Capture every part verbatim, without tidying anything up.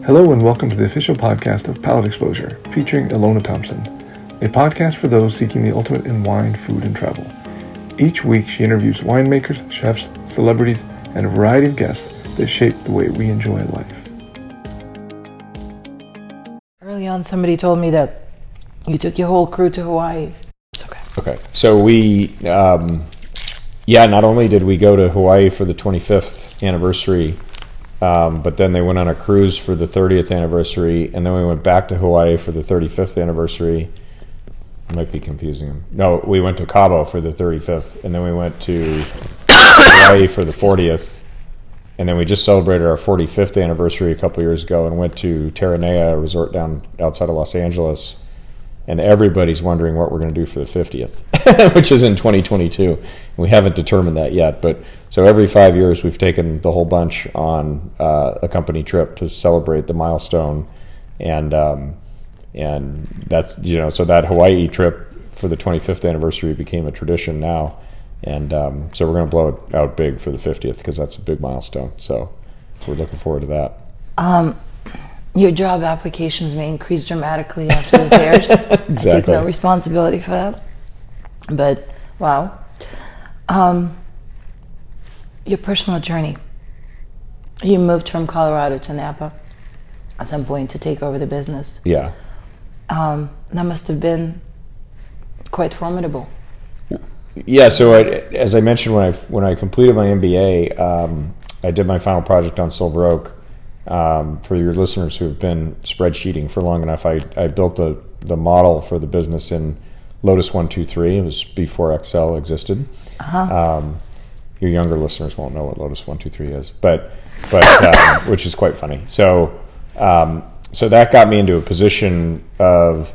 Hello and welcome to the official podcast of Palate Exposure, featuring Ilona Thompson, a podcast for those seeking the ultimate in wine, food, and travel. Each week she interviews winemakers, chefs, celebrities, and a variety of guests that shape the way we enjoy life. Early on, somebody told me that you took your whole crew to Hawaii. It's okay. Okay, so we, um, yeah, not only did we go to Hawaii for the twenty-fifth anniversary, um, but then they went on a cruise for the thirtieth anniversary, and then we went back to Hawaii for the thirty-fifth anniversary. I might be confusing them. No, we went to Cabo for the thirty-fifth, and then we went to Hawaii for the fortieth, and then we just celebrated our forty-fifth anniversary a couple years ago and went to Terranea, a resort down outside of Los Angeles. And everybody's wondering what we're going to do for the fiftieth, which is in twenty twenty-two. We haven't determined that yet, but so every five years we've taken the whole bunch on uh, a company trip to celebrate the milestone, and um, and that's you know so that Hawaii trip for the twenty-fifth anniversary became a tradition now, and um, so we're going to blow it out big for the fiftieth because that's a big milestone. So we're looking forward to that. Um. Your job applications may increase dramatically after this airs. Exactly. I take no responsibility for that. But, wow. Um, your personal journey. You moved from Colorado to Napa at some point to take over the business. Yeah. Um, that must have been quite formidable. Yeah, so I, as I mentioned, when I, when I completed my M B A, um, I did my final project on Silver Oak. Um, for your listeners who have been spreadsheeting for long enough, I, I built the, the model for the business in Lotus one two three. It was before Excel existed. Uh-huh. Um, your younger listeners won't know what Lotus one two three is, but but um, which is quite funny. So um, so that got me into a position of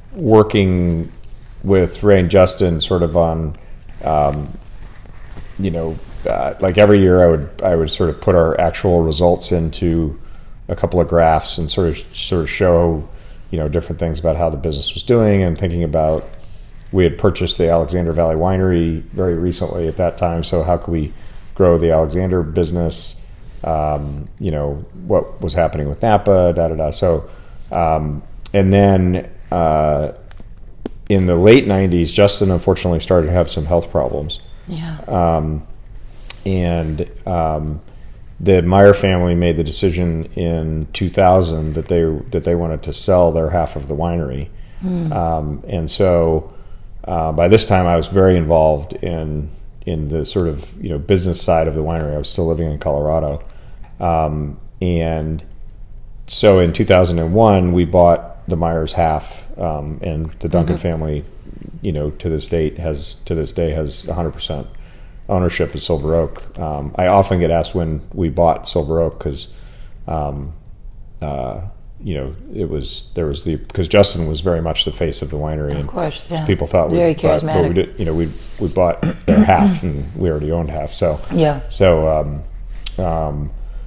working with Ray and Justin sort of on, um, you know, Uh, like every year I would I would sort of put our actual results into a couple of graphs and sort of sort of show, you know, different things about how the business was doing, and thinking about, we had purchased the Alexander Valley Winery very recently at that time, so how could we grow the Alexander business, um, you know, what was happening with Napa, da da da. So um, and then uh, in the late nineties, Justin unfortunately started to have some health problems. Yeah. Um, And um, the Meyer family made the decision in two thousand that they that they wanted to sell their half of the winery, mm. um, and so uh, by this time I was very involved in in the sort of you know business side of the winery. I was still living in Colorado, um, and so in two thousand one we bought the Meyers half, um, and the Duncan mm-hmm. family, you know, to this date has to this day has one hundred percent. Ownership of Silver Oak. Um, I often get asked when we bought Silver Oak because, um, uh, you know, it was there was the because Justin was very much the face of the winery, of and course, yeah. people thought very we bought, charismatic. but we did, you know, we we bought their half, and we already owned half. So yeah. So um, um,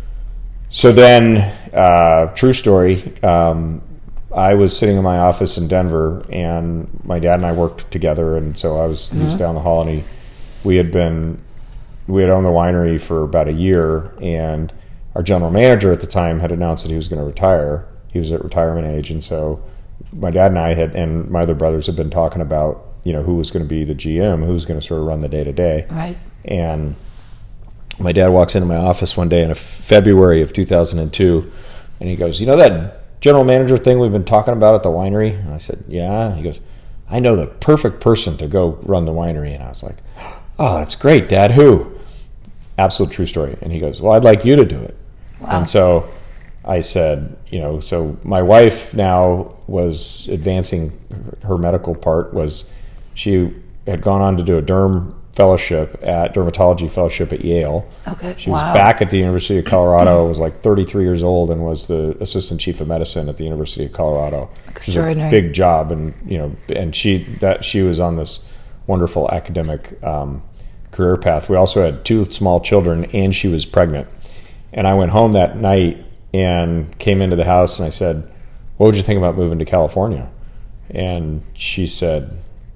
so then, uh, true story. Um, I was sitting in my office in Denver, and my dad and I worked together, and so I was mm-hmm. he was down the hall, and he. We had been, we had owned the winery for about a year, and our general manager at the time had announced that he was going to retire. He was at retirement age, and so my dad and I had, and my other brothers had been talking about, you know, who was going to be the G M, who was going to sort of run the day to day. Right. And my dad walks into my office one day in a February of two thousand two, and he goes, "You know that general manager thing we've been talking about at the winery?" And I said, "Yeah." He goes, "I know the perfect person to go run the winery." And I was like, "Oh, that's great, Dad. Who?" Absolute true story. And he goes, "Well, I'd like you to do it." Wow. And so I said, you know, so my wife now was advancing her medical part. Was she had gone on to do a derm fellowship at dermatology fellowship at Yale. Okay. She wow. was back at the University of Colorado. Was like thirty-three years old and was the assistant chief of medicine at the University of Colorado. Extraordinary. Which was a big job, and you know, and she that she was on this wonderful academic um, career path. We also had two small children, and she was pregnant. And I went home that night and came into the house, and I said, "What would you think about moving to California?" And she said,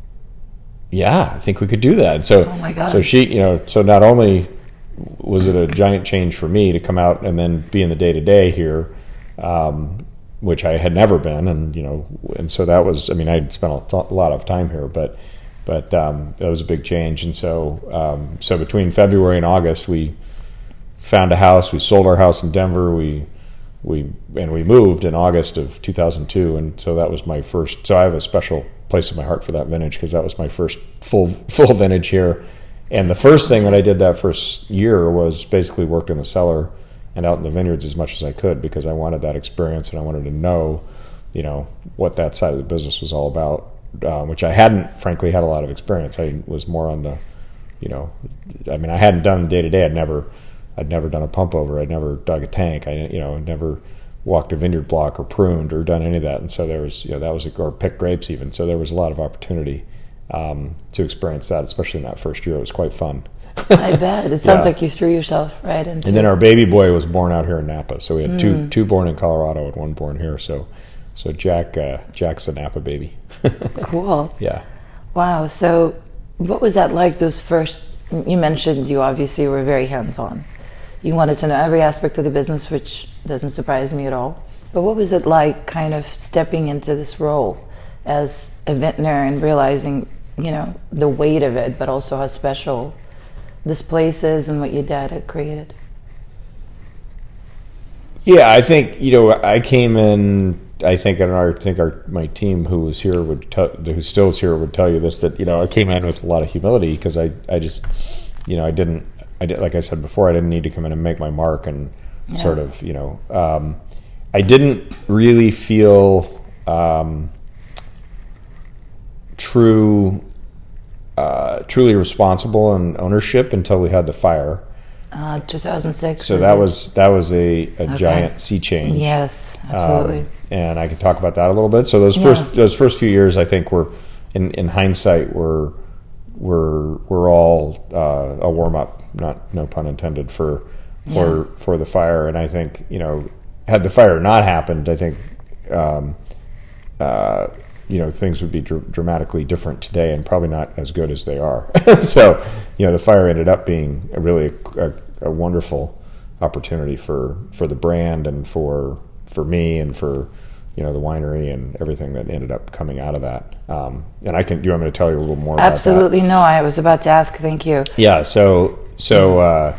"Yeah, I think we could do that." So, oh my God. so she, you know, so not only was it a giant change for me to come out and then be in the day to day here, um, which I had never been, and you know, and so that was, I mean, I'd spent a, a lot of time here, but but um, that was a big change. And so um, so between February and August, we found a house. We sold our house in Denver. We we and we moved in August of two thousand two, and so that was my first. So I have a special place in my heart for that vintage because that was my first full full vintage here. And the first thing that I did that first year was basically worked in the cellar and out in the vineyards as much as I could, because I wanted that experience and I wanted to know, you know, what that side of the business was all about, uh, which I hadn't, frankly, had a lot of experience. I was more on the, you know, I mean, I hadn't done day to day. I'd never, I'd never done a pump over. I'd never dug a tank. I, you know, never walked a vineyard block or pruned or done any of that. And so there was, you know, that was, a, or picked grapes even. So there was a lot of opportunity um, to experience that, especially in that first year. It was quite fun. I bet. It sounds Yeah. like you threw yourself right into. And then our baby boy was born out here in Napa. So we had Mm. two two born in Colorado and one born here. So so Jack uh, Jack's a Napa baby. Cool. Yeah. Wow. So, what was that like? Those first. You mentioned you obviously were very hands-on. You wanted to know every aspect of the business, which doesn't surprise me at all. But what was it like, kind of stepping into this role as a vintner and realizing, you know, the weight of it, but also how special this place is and what your dad had created? Yeah, I think, you know, I came in, I think, and I think our my team who was here would tell, who still is here would tell you this, that, you know, I came in with a lot of humility because I, I just, you know, I didn't, I did, like I said before, I didn't need to come in and make my mark and Yeah. sort of, you know, um, I didn't really feel um, true, uh, truly responsible and ownership until we had the fire. Uh, two thousand six. So that was that was a, a Okay. giant sea change. Yes, absolutely. Um, and I could talk about that a little bit. So those Yeah. first those first few years, I think, were in, in hindsight were were were all uh, a warm up, not no pun intended, for for Yeah. for the fire. And I think, you know, had the fire not happened, I think um, uh, you know, things would be dr- dramatically different today, and probably not as good as they are. So, you know, the fire ended up being a really a, a wonderful opportunity for, for the brand and for for me and for, you know, the winery and everything that ended up coming out of that. Um, and I can, do you want me to tell you a little more about that? Absolutely. No, I was about to ask. Thank you. Yeah. So so uh,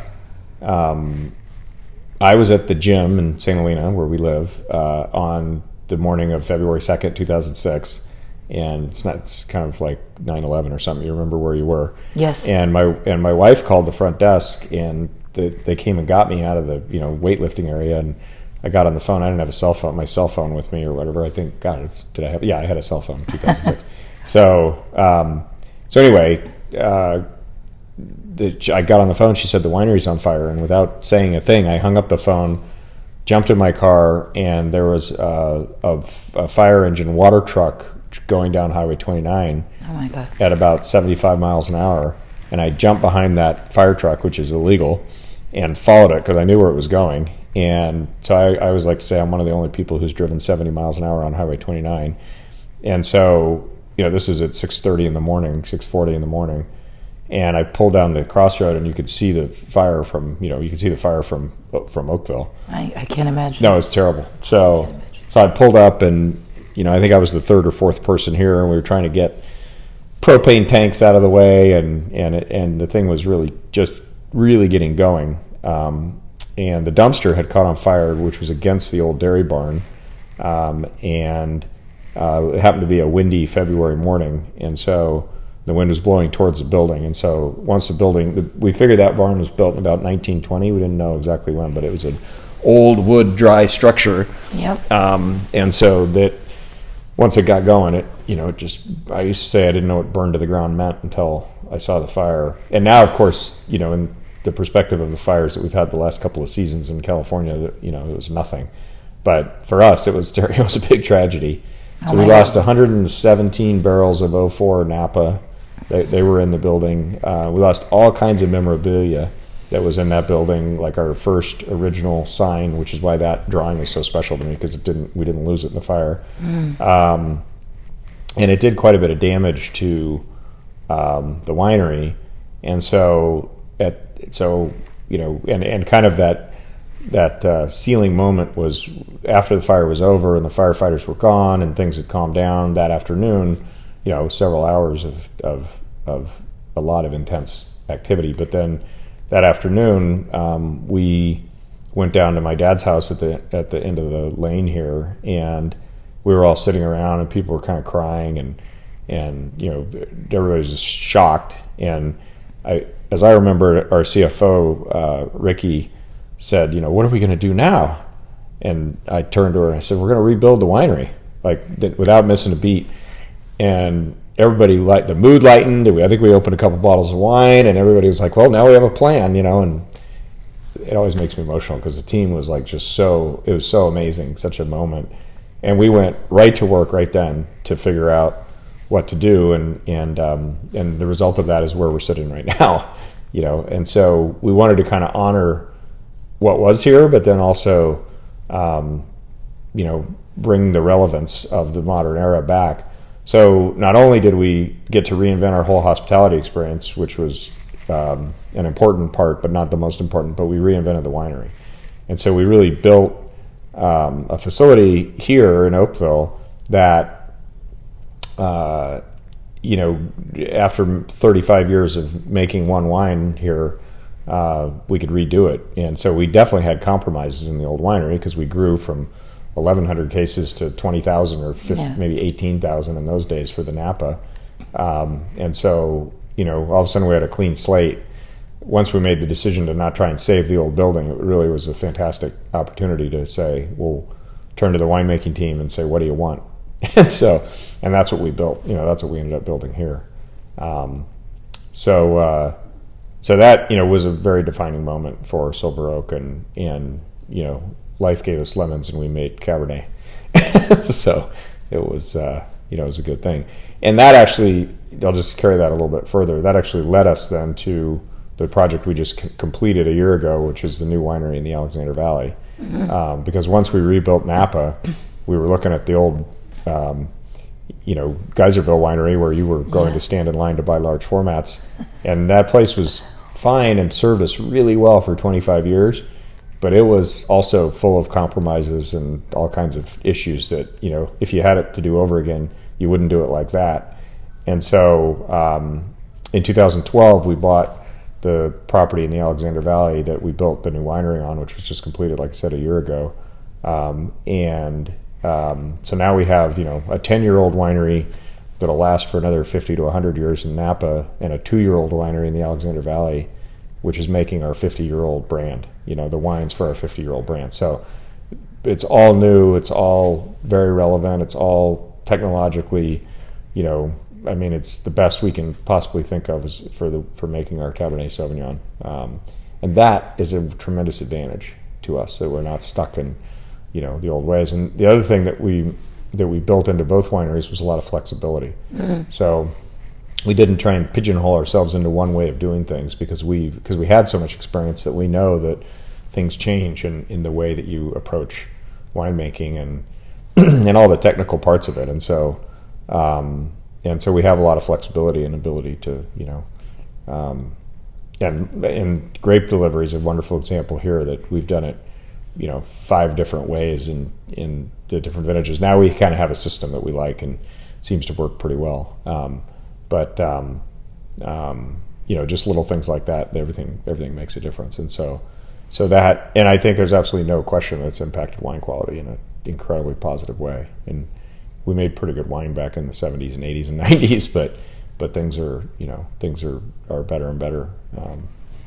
um, I was at the gym in Saint Helena, where we live, uh, on the morning of February second, two thousand six, and it's not, it's kind of like nine eleven or something. You remember where you were. Yes. And my and my wife called the front desk, and the, they came and got me out of the, you know, weightlifting area, and I got on the phone. I didn't have a cell phone, my cell phone with me or whatever. I think, God, did I have? Yeah, I had a cell phone in two thousand six. so um, so anyway, uh, the, I got on the phone. She said the winery's on fire, and without saying a thing, I hung up the phone, jumped in my car, and there was uh, a, a fire engine water truck going down Highway twenty-nine Oh my God. at about seventy-five miles an hour. And I jumped behind that fire truck, which is illegal, and followed it because I knew where it was going. And so I, I always like to say I'm one of the only people who's driven seventy miles an hour on Highway twenty-nine. And so, you know, this is at six thirty in the morning, six forty in the morning. And I pulled down the crossroad, and you could see the fire from, you know, you could see the fire from from Oakville. I, I can't imagine. No, it's terrible. So, so I pulled up, and, you know, I think I was the third or fourth person here, and we were trying to get propane tanks out of the way, and and it, and the thing was really just really getting going. Um, and the dumpster had caught on fire, which was against the old dairy barn, um, and uh, it happened to be a windy February morning, and so the wind was blowing towards the building. And so once the building, the, we figured that barn was built in about nineteen twenty. We didn't know exactly when, but it was an old wood dry structure. Yep. Um, and so that once it got going, it, you know, it just, I used to say I didn't know what burned to the ground meant until I saw the fire. And now, of course, you know, in the perspective of the fires that we've had the last couple of seasons in California, you know, it was nothing. But for us, it was it was a big tragedy. So Oh we my lost God. one hundred seventeen barrels of oh four Napa. They, they were in the building. Uh, we lost all kinds of memorabilia that was in that building, like our first original sign, which is why that drawing is so special to me, because it didn't we didn't lose it in the fire. Mm. Um, and it did quite a bit of damage to um, the winery, and so at so you know, and, and kind of that that uh, sealing moment was after the fire was over and the firefighters were gone and things had calmed down that afternoon. You know, several hours of of, of a lot of intense activity. But then that afternoon, um, we went down to my dad's house at the at the end of the lane here, and we were all sitting around, and people were kind of crying, and and you know, everybody was just shocked. And I, as I remember, our C F O uh, Ricky said, you know, what are we going to do now? And I turned to her and I said, we're going to rebuild the winery, like without missing a beat. And everybody, light, the mood lightened. I think we opened a couple bottles of wine, and everybody was like, well, now we have a plan, you know. And it always makes me emotional because the team was like just so, it was so amazing, such a moment. And we went right to work right then to figure out what to do. And, and, um, and the result of that is where we're sitting right now, you know. And so we wanted to kind of honor what was here, but then also, um, you know, bring the relevance of the modern era back. So not only did we get to reinvent our whole hospitality experience, which was um, an important part, but not the most important, but we reinvented the winery. And so we really built um, a facility here in Oakville that, uh, you know, after thirty-five years of making one wine here, uh, we could redo it. And so we definitely had compromises in the old winery because we grew from eleven hundred cases to twenty thousand or fifty, yeah. maybe eighteen thousand in those days for the Napa. Um, and so, you know, all of a sudden we had a clean slate. Once we made the decision to not try and save the old building, it really was a fantastic opportunity to say, we'll turn to the winemaking team and say, what do you want? And so, and that's what we built. You know, that's what we ended up building here. Um, so, uh, so that, you know, was a very defining moment for Silver Oak, and, and, you know, life gave us lemons and we made Cabernet. So it was, uh, you know, it was a good thing. And that actually, I'll just carry that a little bit further. That actually led us then to the project we just c- completed a year ago, which is the new winery in the Alexander Valley. Mm-hmm. Um, because once we rebuilt Napa, we were looking at the old, um, you know, Geyserville winery where you were going yeah. to stand in line to buy large formats. And that place was fine and served us really well for twenty-five years. But it was also full of compromises and all kinds of issues that, you know, if you had it to do over again, you wouldn't do it like that. And so um, in two thousand twelve, we bought the property in the Alexander Valley that we built the new winery on, which was just completed, like I said, a year ago. Um, and um, so now we have, you know, a ten-year-old winery that'll last for another fifty to one hundred years in Napa, and a two-year-old winery in the Alexander Valley, which is making our fifty-year-old brand, you know, the wines for our fifty-year-old brand. So it's all new, it's all very relevant, it's all technologically, you know, I mean, it's the best we can possibly think of is for the for making our Cabernet Sauvignon. Um, and that is a tremendous advantage to us, that we're not stuck in, you know, the old ways. And the other thing that we that we built into both wineries was a lot of flexibility. Mm-hmm. So we didn't try and pigeonhole ourselves into one way of doing things because we because we had so much experience that we know that things change in, in the way that you approach winemaking and and all the technical parts of it. And so um, and so we have a lot of flexibility and ability to, you know, um, and and grape delivery is a wonderful example here that we've done it, you know, five different ways in in the different vintages. Now we kind of have a system that we like and seems to work pretty well. Um, But um, um, you know, just little things like that, everything everything makes a difference. And so, so that, and I think there's absolutely no question that it's impacted wine quality in an incredibly positive way. And we made pretty good wine back in the seventies and eighties and nineties, but but things are, you know, things are, are better and better. Um,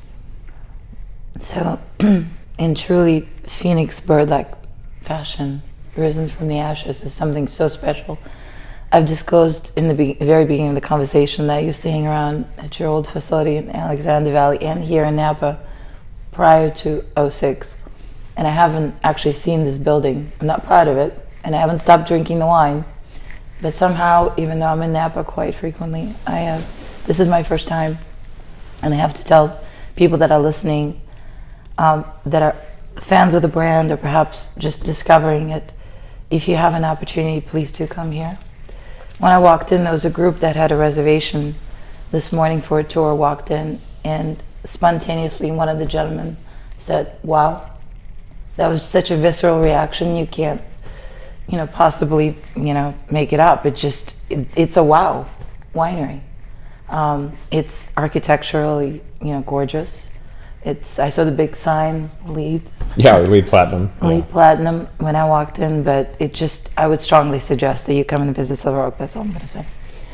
so, in truly Phoenix bird-like fashion, risen from the ashes is something so special. I've disclosed in the be- very beginning of the conversation that I used to hang around at your old facility in Alexander Valley and here in Napa prior to oh six. And I haven't actually seen this building. I'm not proud of it, and I haven't stopped drinking the wine. But somehow, even though I'm in Napa quite frequently, I have, this is my first time. And I have to tell people that are listening, um, that are fans of the brand or perhaps just discovering it, if you have an opportunity, please do come here. When I walked in, there was a group that had a reservation this morning for a tour, walked in, and spontaneously one of the gentlemen said, wow, That was such a visceral reaction. You can't, you know, possibly, you know, make it up. It just, it, it's a wow winery. Um, it's architecturally, you know, gorgeous. It's, I saw the big sign, LEED. Yeah, LEED Platinum. LEED yeah. Platinum when I walked in, but it just, I would strongly suggest that you come and visit Silver Oak. That's all I'm going to say.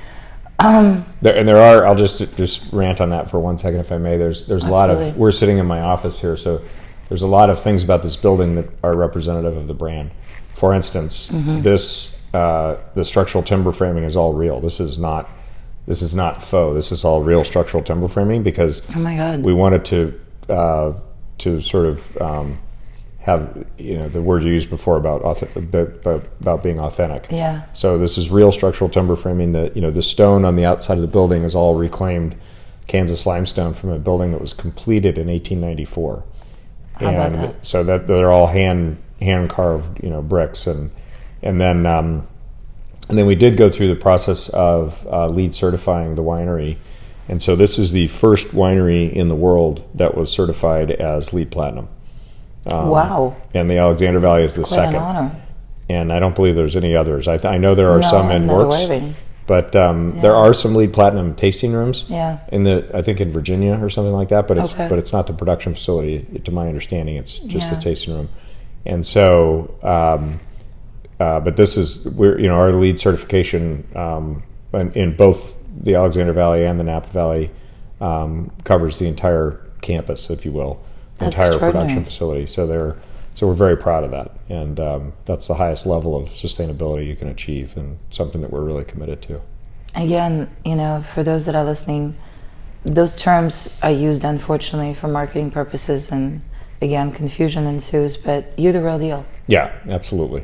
Um, there, and there are, I'll just just rant on that for one second if I may. There's there's a lot Absolutely. of, we're sitting in my office here, so there's a lot of things about this building that are representative of the brand. For instance, mm-hmm. this, uh, the structural timber framing is all real. This is not, this is not faux. This is all real structural timber framing because oh my God. we wanted to, uh, to sort of um, have, you know, the word you used before about about, about being authentic. Yeah. So this is real structural timber framing. The, you know, the stone on the outside of the building is all reclaimed Kansas limestone from a building that was completed in eighteen ninety-four. How and about that? So that they're all hand hand carved, you know, bricks, and and then um, and then we did go through the process of uh, LEED certifying the winery. And so this is the first winery in the world that was certified as LEED Platinum. Um, wow. And the Alexander Valley is the Quite second. an honor. And I don't believe there's any others. I, th- I know there are No, some in I'm not works, aware of any. but um, Yeah. there are some LEED Platinum tasting rooms. Yeah. In the, I think in Virginia or something like that. But it's Okay. but it's not the production facility. To my understanding, it's just Yeah. the tasting room. And so, um, uh, but this is we're you know our LEED certification um, in, in both the Alexander Valley and the Napa Valley. Um, covers the entire campus, if you will, the That's entire extraordinary. production facility. So they're so we're very proud of that, and um, that's the highest level of sustainability you can achieve, and something that we're really committed to. Again, you know, for those that are listening, those terms are used unfortunately for marketing purposes, and again, confusion ensues. But you're the real deal. Yeah, absolutely.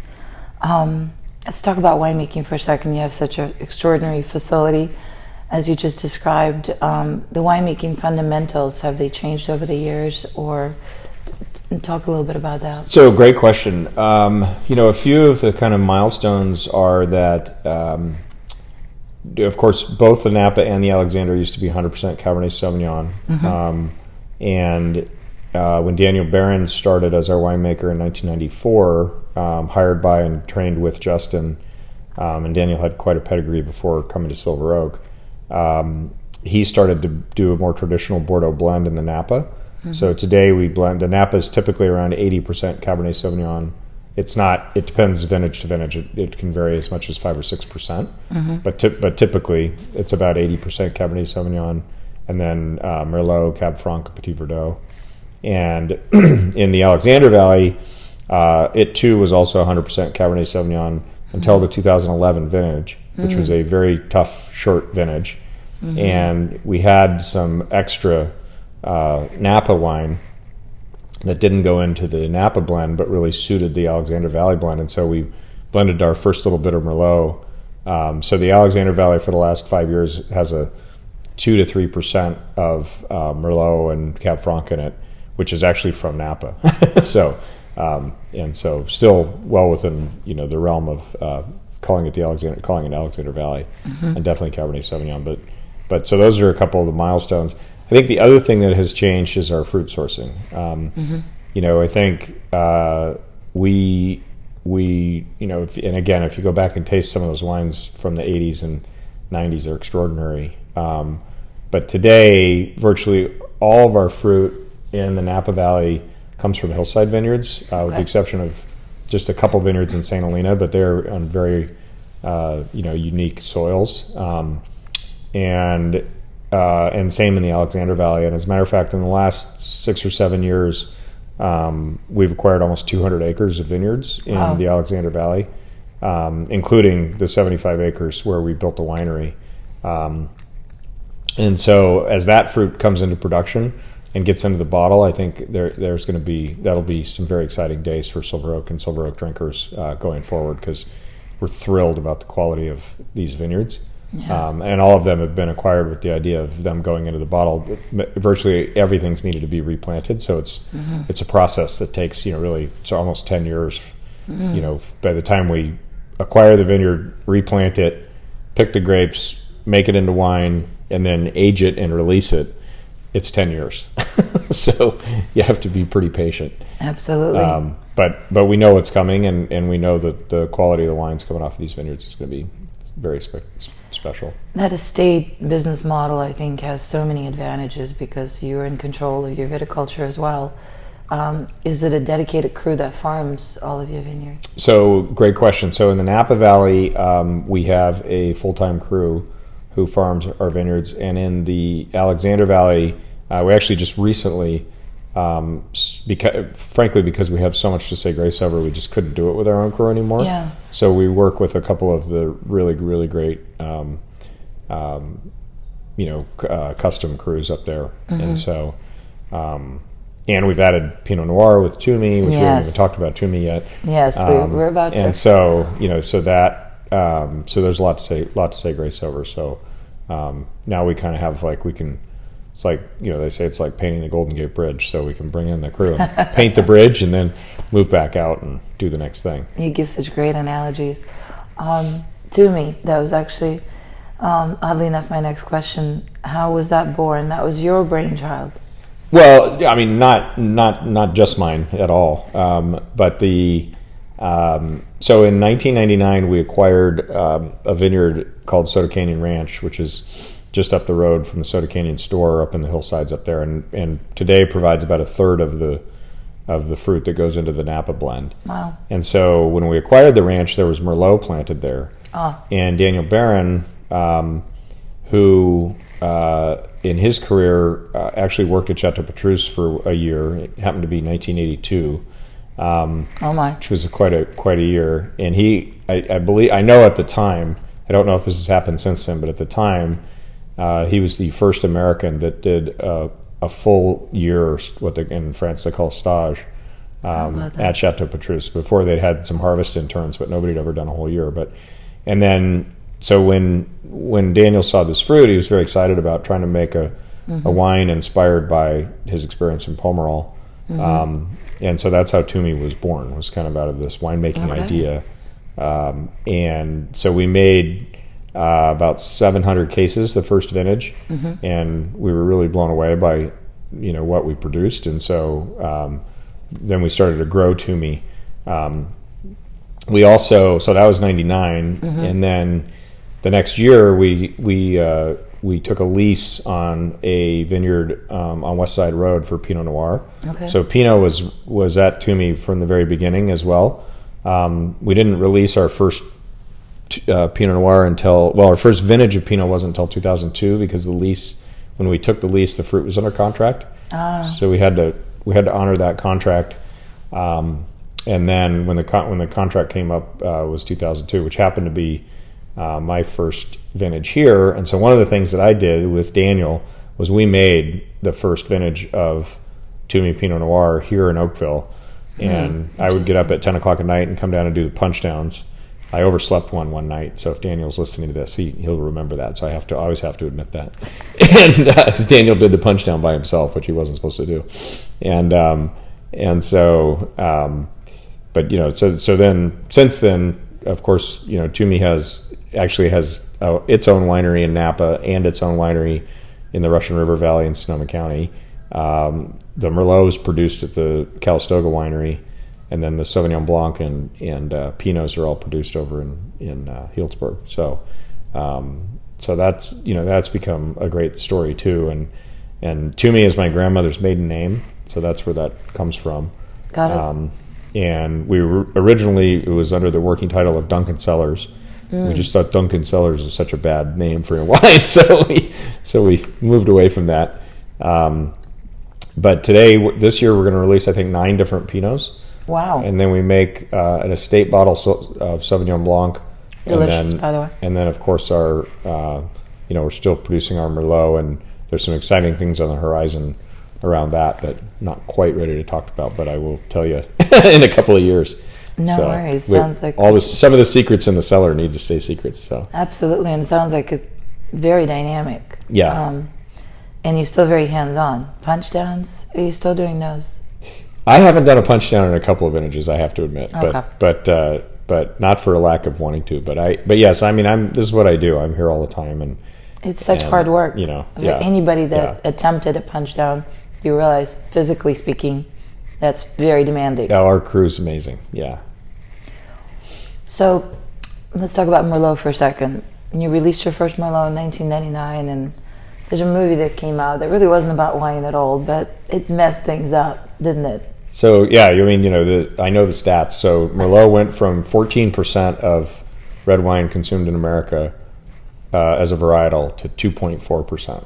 Um, let's talk about winemaking for a second. You have such an extraordinary facility. As you just described, um, the winemaking fundamentals, have they changed over the years, or t- talk a little bit about that? So, great question. Um, you know, a few of the kind of milestones are that, um, of course, both the Napa and the Alexander used to be one hundred percent Cabernet Sauvignon. Mm-hmm. Um, and uh, when Daniel Barron started as our winemaker in nineteen ninety-four, um, hired by and trained with Justin, um, and Daniel had quite a pedigree before coming to Silver Oak. Um, he started to do a more traditional Bordeaux blend in the Napa. Mm-hmm. So today we blend, the Napa is typically around eighty percent Cabernet Sauvignon. It's not, it depends vintage to vintage. It, it can vary as much as five or six percent. Mm-hmm. But t- but typically it's about eighty percent Cabernet Sauvignon, and then uh, Merlot, Cab Franc, Petit Verdot. And in the Alexander Valley, uh, it too was also one hundred percent Cabernet Sauvignon until the two thousand eleven vintage, which mm-hmm. was a very tough, short vintage. Mm-hmm. And we had some extra uh, Napa wine that didn't go into the Napa blend, but really suited the Alexander Valley blend. And so we blended our first little bit of Merlot. Um, so the Alexander Valley for the last five years has a two to three percent of uh, Merlot and Cab Franc in it, which is actually from Napa. so, um, and so still well within, you know, the realm of uh, calling it the Alexander, calling it Alexander Valley, mm-hmm. and definitely Cabernet Sauvignon. But, but so those are a couple of the milestones. I think the other thing that has changed is our fruit sourcing. Um, mm-hmm. You know, I think uh, we we you know, if, and again, if you go back and taste some of those wines from the eighties and nineties, they're extraordinary. Um, but today, virtually all of our fruit in the Napa Valley comes from hillside vineyards, uh, okay. with the exception of just a couple vineyards in Saint Helena, but they're on very uh, you know, unique soils. Um, and uh, and same in the Alexander Valley. And as a matter of fact, in the last six or seven years, um, we've acquired almost two hundred acres of vineyards in wow. the Alexander Valley, um, including the seventy-five acres where we built the winery. Um, and so as that fruit comes into production and gets into the bottle, I think there there's going to be, that'll be some very exciting days for Silver Oak and Silver Oak drinkers uh, going forward, because we're thrilled about the quality of these vineyards. Yeah. Um, and all of them have been acquired with the idea of them going into the bottle. Virtually everything's needed to be replanted, so it's mm-hmm. it's a process that takes, you know, really, it's almost ten years. Mm-hmm. You know, by the time we acquire the vineyard, replant it, pick the grapes, make it into wine, and then age it and release it, it's ten years. So you have to be pretty patient. Absolutely. Um, but but we know what's coming, and, and we know that the quality of the wines coming off of these vineyards is going to be very spe- special. That estate business model, I think, has so many advantages because you're in control of your viticulture as well. Um, is it a dedicated crew that farms all of your vineyards? So, great question. So in the Napa Valley, um, we have a full-time crew who farms our vineyards, and in the Alexander Valley, uh, we actually just recently, um, because, frankly, because we have so much to say grace over, we just couldn't do it with our own crew anymore. Yeah. So we work with a couple of the really, really great, um, um, you know, uh, custom crews up there, mm-hmm. and so, um, and we've added Pinot Noir with Toomey, which yes. we haven't even talked about Toomey yet. Yes, um, we're about to. And so, you know, so that, um, so there's a lot to say, lot to say grace over. So um, now we kind of have like we can. It's like, you know, they say it's like painting the Golden Gate Bridge, so we can bring in the crew and paint the bridge and then move back out and do the next thing. You give such great analogies. Um, Toomey, that was actually, um, oddly enough, my next question. How was that born? That was your brainchild. Well, I mean, not not not just mine at all, um, but the um, so in nineteen ninety-nine we acquired um, a vineyard called Soda Canyon Ranch, which is just up the road from the Soda Canyon store up in the hillsides up there, and, and today provides about a third of the of the fruit that goes into the Napa blend. Wow. And so when we acquired the ranch, there was Merlot planted there. Oh. And Daniel Barron, um, who uh, in his career uh, actually worked at Chateau Petrus for a year. It happened to be nineteen eighty-two. Um, oh my! Which was a, quite a quite a year. And he, I, I believe, I know at the time, I don't know if this has happened since then, but at the time, Uh, he was the first American that did uh, a full year, what they, in France they call stage, um, at Chateau Petrus. Before they'd had some harvest interns, but nobody had ever done a whole year. But and then so when when Daniel saw this fruit, he was very excited about trying to make a, mm-hmm. a wine inspired by his experience in Pomerol, mm-hmm. um, and so that's how Toomey was born. Was kind of out of this winemaking okay. idea, um, and so we made. Uh, about seven hundred cases the first vintage, mm-hmm. and we were really blown away by, you know, what we produced, and so um, then we started to grow Toomey. Um, we also so that was ninety-nine, mm-hmm. and then the next year we we uh, we took a lease on a vineyard um, on West Side Road for Pinot Noir. Okay. So Pinot was was at Toomey from the very beginning as well. Um, we didn't release our first Uh, Pinot Noir until, well, our first vintage of Pinot wasn't until two thousand two because the lease, when we took the lease, the fruit was under contract. Ah. So we had to we had to honor that contract. Um, and then when the con- when the contract came up uh, was two thousand two, which happened to be uh, my first vintage here. And so one of the things that I did with Daniel was we made the first vintage of Toomey Pinot Noir here in Oakville. And mm, I would get up at ten o'clock at night and come down and do the punch downs. I overslept one one night, so if Daniel's listening to this, he he'll remember that. So I have to I always have to admit that. And uh, Daniel did the punch down by himself, which he wasn't supposed to do. And um, and so, um, but you know, so so then since then, of course, you know, Toomey has actually has uh, its own winery in Napa and its own winery in the Russian River Valley in Sonoma County. Um, the Merlot is produced at the Calistoga Winery. And then the Sauvignon Blanc and and uh, Pinots are all produced over in in uh, Healdsburg. So, um, so that's you know that's become a great story too. And and Toomey is my grandmother's maiden name, so that's where that comes from. Got it. Um, and we were, originally it was under the working title of Duncan Cellars. Mm. We just thought Duncan Cellars is such a bad name for a wine, so we so we moved away from that. Um, but today, this year, we're going to release I think nine different Pinots. Wow. And then we make uh, an estate bottle of Sauvignon Blanc. Delicious, and then, by the way. And then, of course, our, uh, you know, we're still producing our Merlot, and there's some exciting things on the horizon around that that not quite ready to talk about, but I will tell you in a couple of years. No so worries. Sounds like all this. Some of the secrets in the cellar need to stay secrets. So absolutely, and it sounds like it's very dynamic. Yeah. Um, and you're still very hands-on. Punch downs? Are you still doing those? I haven't done a punch down in a couple of vintages, I have to admit, okay. but but uh, but not for a lack of wanting to. But I but yes, I mean I'm this is what I do. I'm here all the time, and It's such And, hard work. You know, For yeah. anybody that yeah. attempted a punch down, you realize, physically speaking, that's very demanding. Yeah, our crew's amazing. Yeah. So let's talk about Merlot for a second. You released your first Merlot in nineteen ninety-nine, and there's a movie that came out that really wasn't about wine at all, but it messed things up, didn't it? So yeah, I mean, you know, the I know the stats. So Merlot went from fourteen percent of red wine consumed in America uh, as a varietal to two point four percent.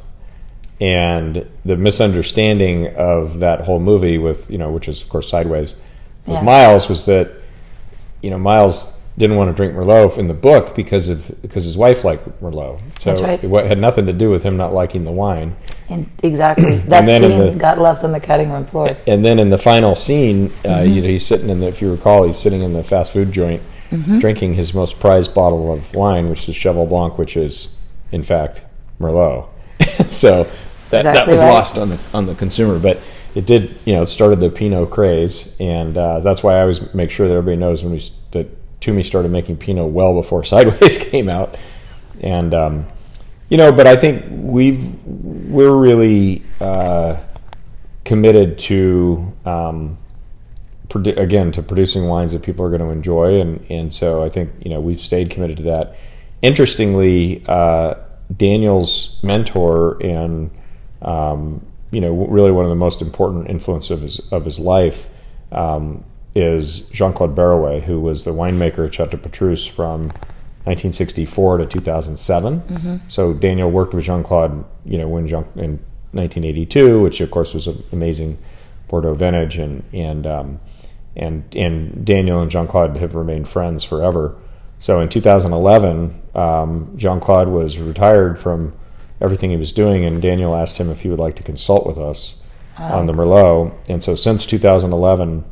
And the misunderstanding of that whole movie, with you know, which is of course Sideways, with Yeah. Miles, was that you know Miles didn't want to drink Merlot in the book because of because his wife liked Merlot. So That's right. it had nothing to do with him not liking the wine. And exactly. That then in scene the- got left on the cutting room floor. And then in the final scene, uh, Mm-hmm. you know, he's sitting in the, if you recall, he's sitting in the fast food joint, Mm-hmm. drinking his most prized bottle of wine, which is Cheval Blanc, which is, in fact, Merlot. so that, that Exactly was right. lost on the on the consumer, but it did, you know, it started the Pinot craze, and uh, that's why I always make sure that everybody knows when we s- that Toomey started making Pinot well before Sideways came out, and um, you know, but I think we've we're really uh, committed to um, produ- again to producing wines that people are going to enjoy, and and so I think you know we've stayed committed to that. Interestingly, uh, Daniel's mentor and um, you know really one of the most important influences of his of his life um, is Jean-Claude Barrouet, who was the winemaker at Chateau Petrus from nineteen sixty-four to two thousand seven. Mm-hmm. So Daniel worked with Jean-Claude, you know, when Jean, in nineteen eighty-two, which of course was an amazing Bordeaux vintage, and and um, and and Daniel and Jean-Claude have remained friends forever. So in two thousand eleven, um, Jean-Claude was retired from everything he was doing, and Daniel asked him if he would like to consult with us Wow. on the Merlot. And so since two thousand eleven,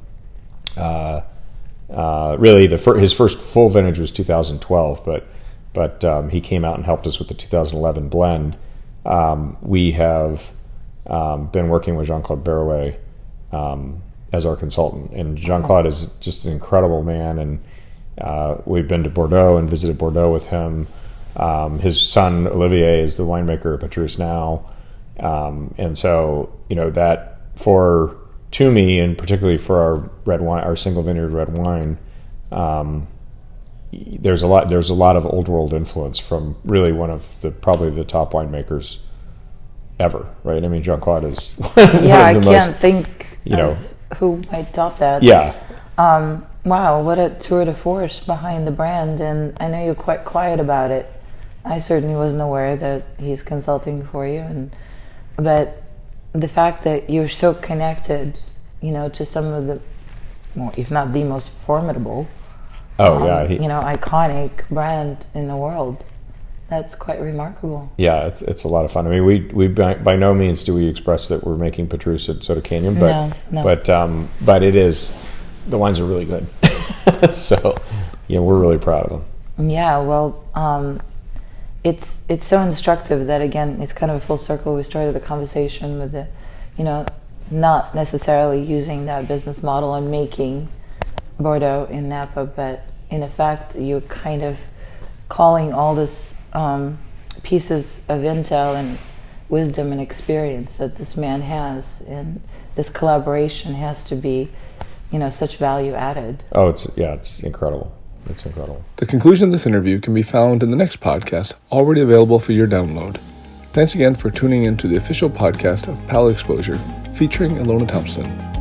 uh, uh, really the fir- his first full vintage was two thousand twelve, but but um, he came out and helped us with the two thousand eleven blend. Um, we have um, been working with Jean-Claude Barrouet um, as our consultant, and Jean-Claude is just an incredible man, and uh, we've been to Bordeaux and visited Bordeaux with him. Um, his son Olivier is the winemaker at Petrus now, um, and so you know that for Toomey, and particularly for our red wine, our single vineyard red wine, um, there's a lot. There's a lot of old world influence from really one of the probably the top winemakers ever, right? I mean, Jean-Claude is one Yeah, I of the can't most, think you know, of who might top that. yeah. Um, wow, what a tour de force behind the brand, and I know you're quite quiet about it. I certainly wasn't aware that he's consulting for you, and but the fact that you're so connected, you know, to some of the, well, if not the most formidable, Oh um, yeah, he, you know, iconic brand in the world. That's quite remarkable. yeah. It's, it's a lot of fun. I mean, we we by, by no means do we express that we're making Petrus at Soda Canyon, but No, no. but um, but it is. The wines are really good, so yeah, we're really proud of them. Yeah, well, um, it's it's so instructive that again, it's kind of a full circle. We started the conversation with the, you know, not necessarily using that business model and making Bordeaux in Napa, but in effect, you're kind of calling all this um, pieces of intel and wisdom and experience that this man has, and this collaboration has to be, you know, such value added. Oh, it's yeah, it's incredible. It's incredible. The conclusion of this interview can be found in the next podcast, already available for your download. Thanks again for tuning in to the official podcast of Palate Exposure, featuring Ilona Thompson.